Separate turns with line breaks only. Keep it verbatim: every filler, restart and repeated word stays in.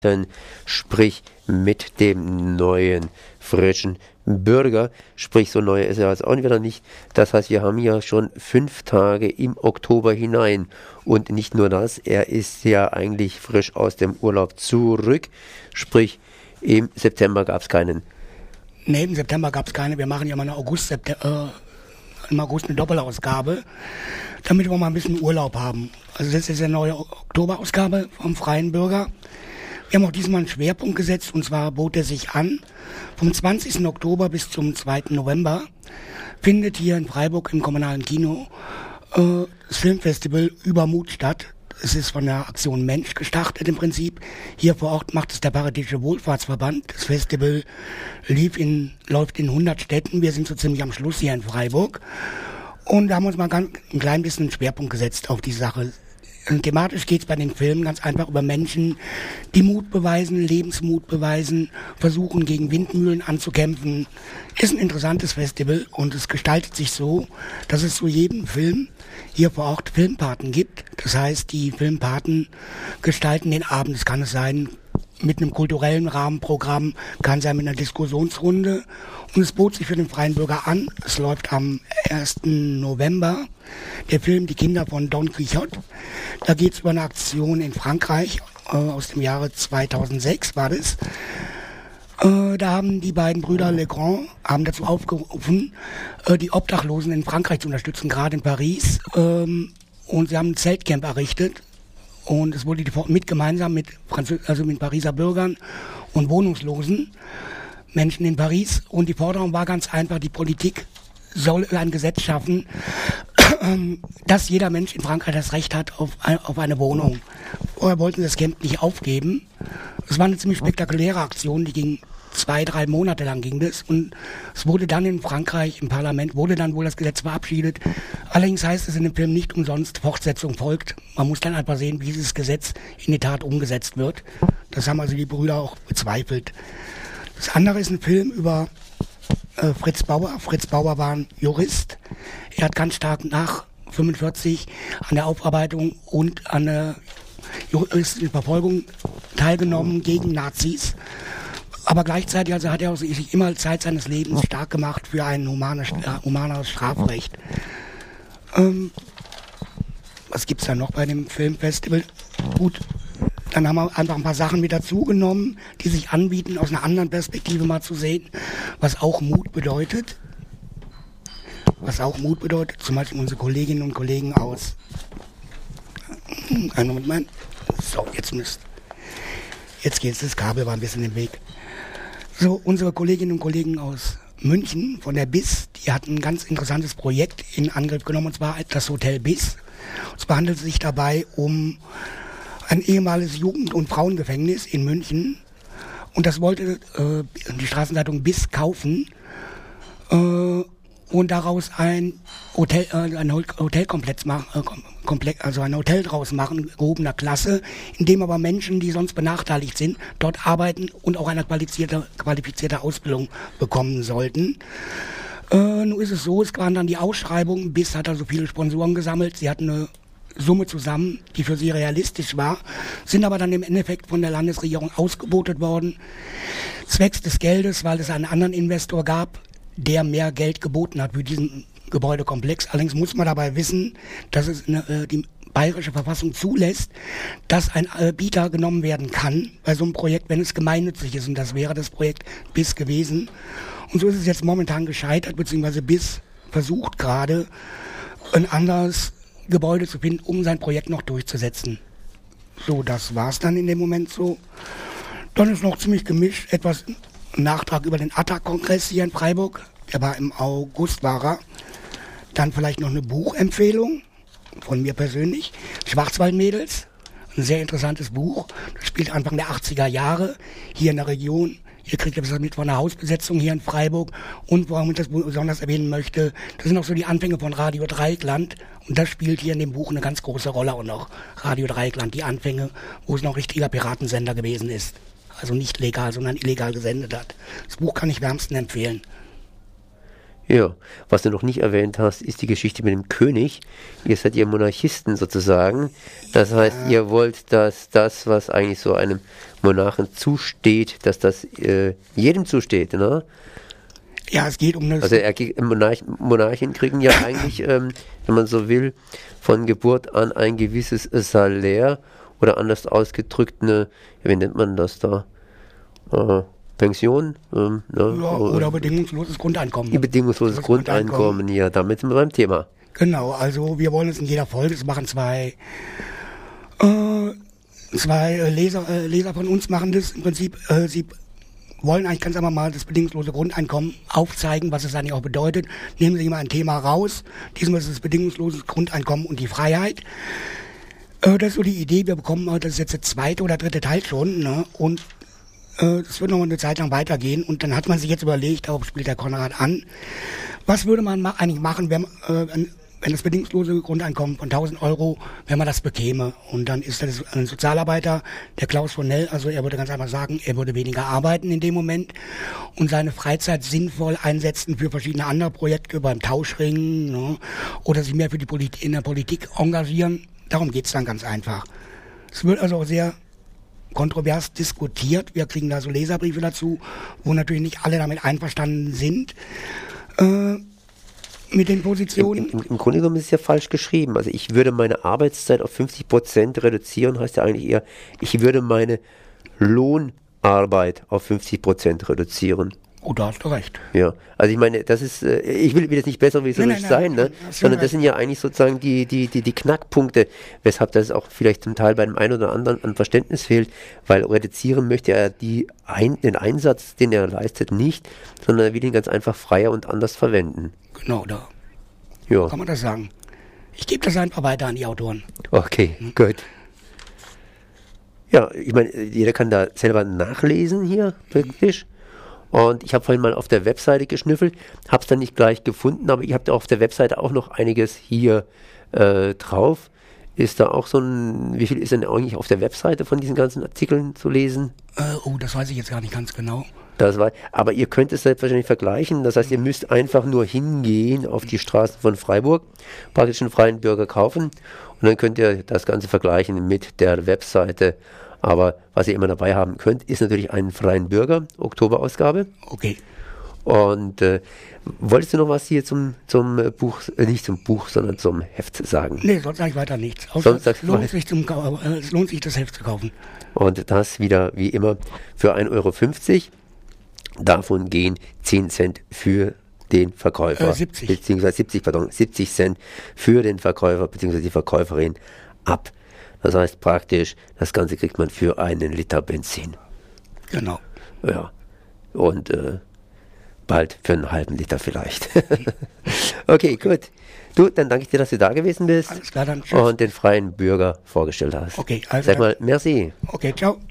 sprich mit dem neuen, frischen Bürger. Sprich, so neu ist er jetzt auch wieder nicht. Das heißt, wir haben ja schon fünf Tage im Oktober hinein. Und nicht nur das, er ist ja eigentlich frisch aus dem Urlaub zurück. Sprich, im September gab es keinen.
Nee, im September gab es keine. Wir machen ja mal eine August, September, äh, im August eine Doppelausgabe, damit wir mal ein bisschen Urlaub haben. Also das ist eine neue Oktoberausgabe vom Freien Bürger. Wir haben auch diesmal einen Schwerpunkt gesetzt, und zwar bot er sich an, vom zwanzigsten Oktober bis zum zweiten November findet hier in Freiburg im kommunalen Kino äh, das Filmfestival Übermut statt. Es ist von der Aktion Mensch gestartet im Prinzip. Hier vor Ort macht es der Paritätische Wohlfahrtsverband. Das Festival lief in, läuft in hundert Städten. Wir sind so ziemlich am Schluss hier in Freiburg. Und da haben wir uns mal ganz, ein klein bisschen einen Schwerpunkt gesetzt auf die Sache. Und thematisch geht es bei den Filmen ganz einfach über Menschen, die Mut beweisen, Lebensmut beweisen, versuchen gegen Windmühlen anzukämpfen. Ist ein interessantes Festival und es gestaltet sich so, dass es zu jedem Film hier vor Ort Filmpaten gibt. Das heißt, die Filmpaten gestalten den Abend. Es kann es sein mit einem kulturellen Rahmenprogramm, kann sein mit einer Diskussionsrunde. Und es bot sich für den Freien Bürger an. Es läuft am ersten November der Film Die Kinder von Don Quixote. Da geht es über eine Aktion in Frankreich äh, aus dem Jahre zweitausendsechs war das. Äh, da haben die beiden Brüder Legrand haben dazu aufgerufen, äh, die Obdachlosen in Frankreich zu unterstützen, gerade in Paris. Ähm, und sie haben ein Zeltcamp errichtet. Und es wurde mit gemeinsam mit, Französ- also mit Pariser Bürgern und Wohnungslosen, Menschen in Paris. Und die Forderung war ganz einfach, die Politik soll ein Gesetz schaffen, dass jeder Mensch in Frankreich das Recht hat auf, auf eine Wohnung. Vorher wollten sie das Camp nicht aufgeben. Es war eine ziemlich spektakuläre Aktion, die ging zwei, drei Monate lang ging das. Und es wurde dann in Frankreich, im Parlament, wurde dann wohl das Gesetz verabschiedet. Allerdings heißt es in dem Film nicht umsonst, Fortsetzung folgt. Man muss dann einfach sehen, wie dieses Gesetz in die Tat umgesetzt wird. Das haben also die Brüder auch bezweifelt. Das andere ist ein Film über äh, Fritz Bauer. Fritz Bauer war ein Jurist. Er hat ganz stark nach fünfundvierzig an der Aufarbeitung und an der juristischen Verfolgung teilgenommen gegen Nazis. Aber gleichzeitig also hat er auch sich immer Zeit seines Lebens stark gemacht für ein humanes, äh, humaneres Strafrecht. Ähm, was gibt's da noch bei dem Filmfestival? Gut, dann haben wir einfach ein paar Sachen mit dazugenommen, die sich anbieten, aus einer anderen Perspektive mal zu sehen, was auch Mut bedeutet. Was auch Mut bedeutet, zum Beispiel unsere Kolleginnen und Kollegen aus. Einen Moment mal. So, jetzt müsst. Jetzt geht's, das Kabel war ein bisschen im Weg. So, unsere Kolleginnen und Kollegen aus München von der B I S, die hatten ein ganz interessantes Projekt in Angriff genommen, und zwar das Hotel B I S. Und zwar handelt es sich dabei um ein ehemaliges Jugend- und Frauengefängnis in München. Und das wollte äh, die Straßenzeitung B I S kaufen äh, und daraus ein Hotel, äh, ein Hotelkomplex machen, äh, Komplex, also ein Hotel draus machen, gehobener Klasse, in dem aber Menschen, die sonst benachteiligt sind, dort arbeiten und auch eine qualifizierte, qualifizierte Ausbildung bekommen sollten. Äh, nun ist es so, es waren dann die Ausschreibungen, B I S hat also viele Sponsoren gesammelt, sie hatten eine Summe zusammen, die für sie realistisch war, sind aber dann im Endeffekt von der Landesregierung ausgebotet worden, zwecks des Geldes, weil es einen anderen Investor gab, der mehr Geld geboten hat für diesen Gebäudekomplex. Allerdings muss man dabei wissen, dass es eine, äh, die bayerische Verfassung zulässt, dass ein äh, Bieter genommen werden kann bei so einem Projekt, wenn es gemeinnützig ist. Und das wäre das Projekt B I S gewesen. Und so ist es jetzt momentan gescheitert, beziehungsweise B I S versucht gerade, ein anderes Gebäude zu finden, um sein Projekt noch durchzusetzen. So, das war's dann in dem Moment so. Dann ist noch ziemlich gemischt etwas Nachtrag über den A T T A C-Kongress hier in Freiburg. Der war im August, war er. Dann vielleicht noch eine Buchempfehlung von mir persönlich. Schwarzwaldmädels, ein sehr interessantes Buch. Das spielt Anfang der achtziger Jahre hier in der Region. Ihr kriegt etwas mit von der Hausbesetzung hier in Freiburg. Und warum ich das besonders erwähnen möchte, das sind auch so die Anfänge von Radio Dreieckland. Und das spielt hier in dem Buch eine ganz große Rolle auch noch. Radio Dreieckland, die Anfänge, wo es noch richtiger Piratensender gewesen ist. Also nicht legal, sondern illegal gesendet hat. Das Buch kann ich wärmsten empfehlen.
Ja, was du noch nicht erwähnt hast, ist die Geschichte mit dem König. Ihr seid ja Monarchisten sozusagen. Das heißt, ja. ihr wollt, dass das, was eigentlich so einem Monarchen zusteht, dass das äh, jedem zusteht, ne?
Ja, es geht um das...
Also er, Monarch, Monarchen kriegen ja eigentlich, ähm, wenn man so will, von Geburt an ein gewisses Salär oder anders ausgedrückt eine, wie nennt man das da, äh, Pension? Ähm, ne?
Ja, oder bedingungsloses Grundeinkommen.
Bedingungsloses Grundeinkommen, Grundeinkommen, ja, damit sind wir beim Thema.
Genau, also wir wollen es in jeder Folge, das machen zwei, äh, zwei Leser, äh, Leser von uns machen das im Prinzip, äh, sie wollen eigentlich ganz einfach mal das bedingungslose Grundeinkommen aufzeigen, was es eigentlich auch bedeutet. Nehmen Sie mal ein Thema raus, diesmal ist es das bedingungslose Grundeinkommen und die Freiheit. Äh, das ist so die Idee, wir bekommen, äh, das ist jetzt der zweite oder dritte Teil schon, ne? Und es wird noch eine Zeit lang weitergehen und dann hat man sich jetzt überlegt, darauf spielt der Konrad an, was würde man ma- eigentlich machen, wenn, äh, wenn das bedingungslose Grundeinkommen von tausend Euro, wenn man das bekäme. Und dann ist das ein Sozialarbeiter, der Klaus von Nell, also er würde ganz einfach sagen, er würde weniger arbeiten in dem Moment und seine Freizeit sinnvoll einsetzen für verschiedene andere Projekte beim Tauschring, ne, oder sich mehr für die Polit- in der Politik engagieren. Darum geht's dann ganz einfach. Es wird also auch sehr kontrovers diskutiert. Wir kriegen da so Leserbriefe dazu, wo natürlich nicht alle damit einverstanden sind, äh, mit den Positionen.
Im, im, Im Grunde genommen ist es ja falsch geschrieben. Also ich würde meine Arbeitszeit auf fünfzig Prozent reduzieren, heißt ja eigentlich eher, ich würde meine Lohnarbeit auf fünfzig Prozent reduzieren.
Oh, da hast du recht.
Ja, also ich meine, das ist, äh, ich will, will jetzt nicht besser wie so nicht sein, ne? Sondern das sind ja eigentlich sozusagen die, die, die, die Knackpunkte, weshalb das auch vielleicht zum Teil bei dem einen oder anderen an Verständnis fehlt, weil reduzieren möchte er die ein, den Einsatz, den er leistet, nicht, sondern er will ihn ganz einfach freier und anders verwenden.
Genau, da
ja.
kann man das sagen. Ich gebe das einfach weiter an die Autoren.
Okay, hm. gut. Ja, ich meine, jeder kann da selber nachlesen hier, praktisch. Und ich habe vorhin mal auf der Webseite geschnüffelt, habe es dann nicht gleich gefunden, aber ihr habt auf der Webseite auch noch einiges hier äh, drauf. Ist da auch so ein, wie viel ist denn eigentlich auf der Webseite von diesen ganzen Artikeln zu lesen?
Äh, oh, das weiß ich jetzt gar nicht ganz genau.
Das war, aber ihr könnt es selbstverständlich vergleichen. Das heißt, ihr müsst einfach nur hingehen auf die Straßen von Freiburg, praktisch einen freien Bürger kaufen und dann könnt ihr das Ganze vergleichen mit der Webseite. Aber was ihr immer dabei haben könnt, ist natürlich einen freien Bürger, Oktoberausgabe.
Okay.
Und äh, wolltest du noch was hier zum, zum äh, Buch, äh, nicht zum Buch, sondern zum Heft sagen?
Nee, sonst sage ich weiter nichts. Außer
Sonst
es, lohnt sich zum, äh, es lohnt sich, das Heft zu kaufen.
Und das wieder, wie immer, für ein Euro fünfzig. Davon gehen zehn Cent für den Verkäufer.
Äh, siebzig.
Beziehungsweise siebzig, pardon, siebzig Cent für den Verkäufer, beziehungsweise die Verkäuferin ab. Das heißt praktisch, das Ganze kriegt man für einen Liter Benzin.
Genau.
Ja. Und äh, bald für einen halben Liter vielleicht. Okay, gut. Du, dann danke ich dir, dass du da gewesen bist.
Alles klar, dann tschüss.
Und den freien Bürger vorgestellt hast.
Okay, also
Sag mal, merci.
Okay, ciao.